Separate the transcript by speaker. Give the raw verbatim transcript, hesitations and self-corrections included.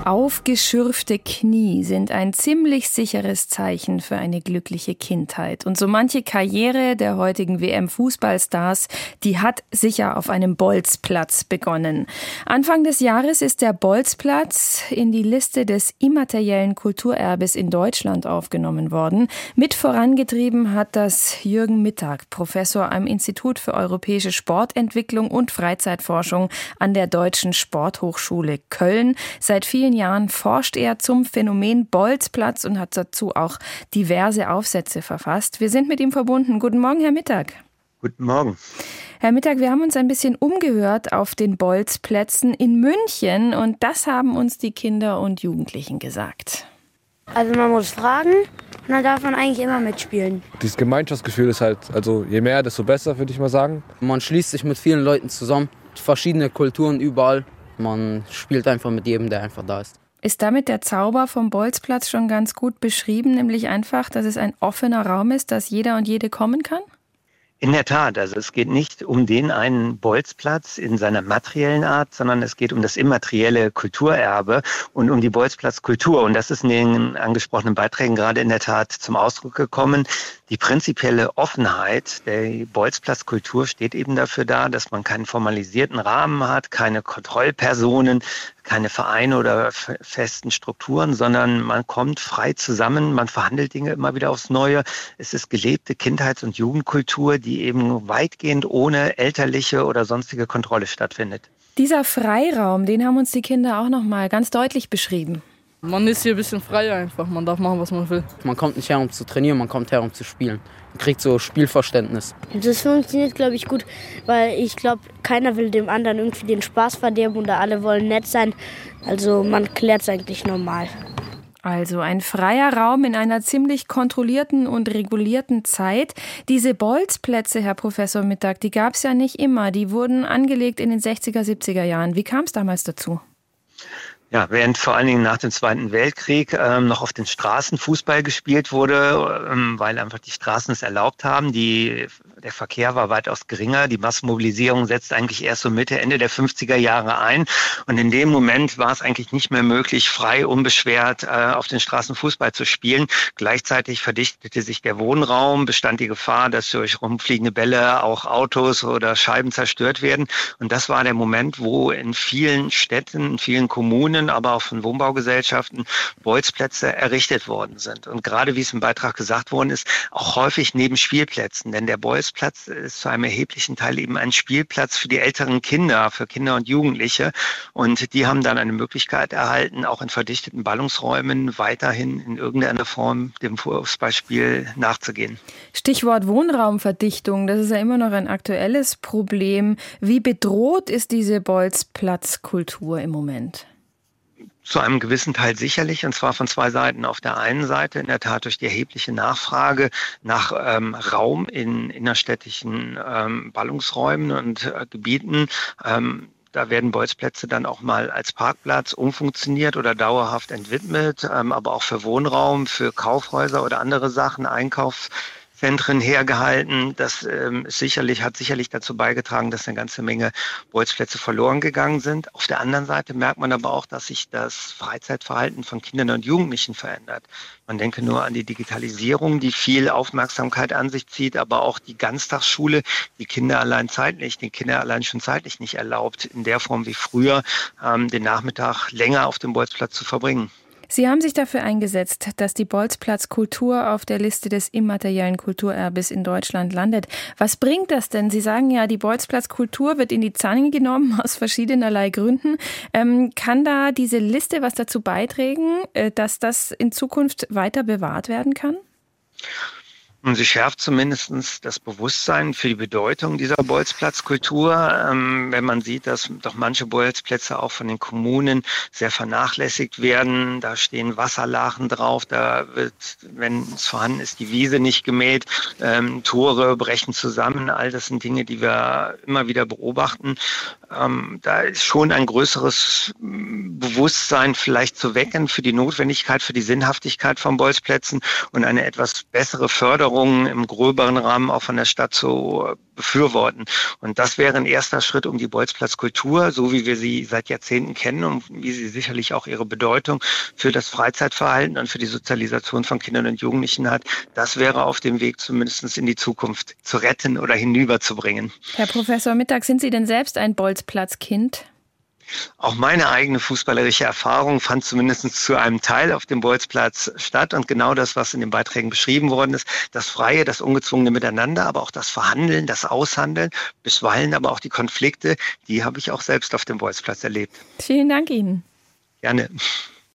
Speaker 1: Aufgeschürfte Knie sind ein ziemlich sicheres Zeichen für eine glückliche Kindheit. Und so manche Karriere der heutigen W M-Fußballstars, die hat sicher auf einem Bolzplatz begonnen. Anfang des Jahres ist der Bolzplatz in die Liste des immateriellen Kulturerbes in Deutschland aufgenommen worden. Mit vorangetrieben hat das Jürgen Mittag, Professor am Institut für europäische Sportentwicklung und Freizeitforschung an der Deutschen Sporthochschule Köln. Seit vielen Jahren forscht er zum Phänomen Bolzplatz und hat dazu auch diverse Aufsätze verfasst. Wir sind mit ihm verbunden. Guten Morgen, Herr Mittag.
Speaker 2: Guten Morgen.
Speaker 1: Herr Mittag, wir haben uns ein bisschen umgehört auf den Bolzplätzen in München und das haben uns die Kinder und Jugendlichen gesagt.
Speaker 3: Also man muss fragen und dann darf man eigentlich immer mitspielen.
Speaker 4: Dieses Gemeinschaftsgefühl ist halt, also je mehr, desto besser, würde ich mal sagen.
Speaker 5: Man schließt sich mit vielen Leuten zusammen, verschiedene Kulturen überall. Man spielt einfach mit jedem, der einfach da ist.
Speaker 1: Ist damit der Zauber vom Bolzplatz schon ganz gut beschrieben, nämlich einfach, dass es ein offener Raum ist, dass jeder und jede kommen kann?
Speaker 2: In der Tat, also es geht nicht um den einen Bolzplatz in seiner materiellen Art, sondern es geht um das immaterielle Kulturerbe und um die Bolzplatzkultur. Und das ist in den angesprochenen Beiträgen gerade in der Tat zum Ausdruck gekommen. Die prinzipielle Offenheit der Bolzplatzkultur steht eben dafür da, dass man keinen formalisierten Rahmen hat, keine Kontrollpersonen, keine Vereine oder festen Strukturen, sondern man kommt frei zusammen, man verhandelt Dinge immer wieder aufs Neue. Es ist gelebte Kindheits- und Jugendkultur, die eben weitgehend ohne elterliche oder sonstige Kontrolle stattfindet.
Speaker 1: Dieser Freiraum, den haben uns die Kinder auch noch mal ganz deutlich beschrieben.
Speaker 6: Man ist hier ein bisschen frei einfach, man darf machen, was man will.
Speaker 5: Man kommt nicht her, um zu trainieren, man kommt her, um zu spielen. Man kriegt so Spielverständnis.
Speaker 3: Das funktioniert, glaube ich, gut, weil ich glaube, keiner will dem anderen irgendwie den Spaß verderben oder alle wollen nett sein. Also man klärt es eigentlich normal.
Speaker 1: Also ein freier Raum in einer ziemlich kontrollierten und regulierten Zeit. Diese Bolzplätze, Herr Professor Mittag, die gab es ja nicht immer. Die wurden angelegt in den sechziger, siebziger Jahren. Wie kam es damals dazu?
Speaker 2: Ja, während vor allen Dingen nach dem Zweiten Weltkrieg ähm, noch auf den Straßen Fußball gespielt wurde, ähm, weil einfach die Straßen es erlaubt haben. Die, der Verkehr war weitaus geringer. Die Massenmobilisierung setzt eigentlich erst so Mitte, Ende der fünfziger Jahre ein. Und in dem Moment war es eigentlich nicht mehr möglich, frei, unbeschwert äh, auf den Straßen Fußball zu spielen. Gleichzeitig verdichtete sich der Wohnraum, bestand die Gefahr, dass durch rumfliegende Bälle auch Autos oder Scheiben zerstört werden. Und das war der Moment, wo in vielen Städten, in vielen Kommunen, aber auch von Wohnbaugesellschaften Bolzplätze errichtet worden sind. Und gerade wie es im Beitrag gesagt worden ist, auch häufig neben Spielplätzen. Denn der Bolzplatz ist zu einem erheblichen Teil eben ein Spielplatz für die älteren Kinder, für Kinder und Jugendliche. Und die haben dann eine Möglichkeit erhalten, auch in verdichteten Ballungsräumen weiterhin in irgendeiner Form dem Fußballspiel nachzugehen.
Speaker 1: Stichwort Wohnraumverdichtung, das ist ja immer noch ein aktuelles Problem. Wie bedroht ist diese Bolzplatzkultur im Moment?
Speaker 2: Zu einem gewissen Teil sicherlich, und zwar von zwei Seiten. Auf der einen Seite in der Tat durch die erhebliche Nachfrage nach ähm, Raum in innerstädtischen ähm, Ballungsräumen und äh, Gebieten. Ähm, Da werden Bolzplätze dann auch mal als Parkplatz umfunktioniert oder dauerhaft entwidmet, ähm, aber auch für Wohnraum, für Kaufhäuser oder andere Sachen, Einkaufszentren hergehalten. Das ähm, sicherlich hat sicherlich dazu beigetragen, dass eine ganze Menge Bolzplätze verloren gegangen sind. Auf der anderen Seite merkt man aber auch, dass sich das Freizeitverhalten von Kindern und Jugendlichen verändert. Man denke nur an die Digitalisierung, die viel Aufmerksamkeit an sich zieht, aber auch die Ganztagsschule, die Kinder allein zeitlich, den Kinder allein schon zeitlich nicht erlaubt, in der Form wie früher ähm, den Nachmittag länger auf dem Bolzplatz zu verbringen.
Speaker 1: Sie haben sich dafür eingesetzt, dass die Bolzplatzkultur auf der Liste des immateriellen Kulturerbes in Deutschland landet. Was bringt das denn? Sie sagen ja, die Bolzplatzkultur wird in die Zange genommen aus verschiedenerlei Gründen. Ähm, kann da diese Liste was dazu beitragen, dass das in Zukunft weiter bewahrt werden kann?
Speaker 2: Und sie schärft zumindest das Bewusstsein für die Bedeutung dieser Bolzplatzkultur. Ähm, wenn man sieht, dass doch manche Bolzplätze auch von den Kommunen sehr vernachlässigt werden. Da stehen Wasserlachen drauf, da wird, wenn es vorhanden ist, die Wiese nicht gemäht, ähm, Tore brechen zusammen. All das sind Dinge, die wir immer wieder beobachten. Ähm, da ist schon ein größeres Bewusstsein vielleicht zu wecken für die Notwendigkeit, für die Sinnhaftigkeit von Bolzplätzen und eine etwas bessere Förderung im gröberen Rahmen auch von der Stadt zu befürworten. Und das wäre ein erster Schritt, um die Bolzplatzkultur, so wie wir sie seit Jahrzehnten kennen und wie sie sicherlich auch ihre Bedeutung für das Freizeitverhalten und für die Sozialisation von Kindern und Jugendlichen hat, das wäre auf dem Weg zumindest in die Zukunft zu retten oder hinüberzubringen.
Speaker 1: Herr Professor Mittag, sind Sie denn selbst ein Bolzplatzkind?
Speaker 2: Auch meine eigene fußballerische Erfahrung fand zumindest zu einem Teil auf dem Bolzplatz statt. Und genau das, was in den Beiträgen beschrieben worden ist, das freie, das ungezwungene Miteinander, aber auch das Verhandeln, das Aushandeln, bisweilen aber auch die Konflikte, die habe ich auch selbst auf dem Bolzplatz erlebt.
Speaker 1: Vielen Dank Ihnen.
Speaker 2: Gerne.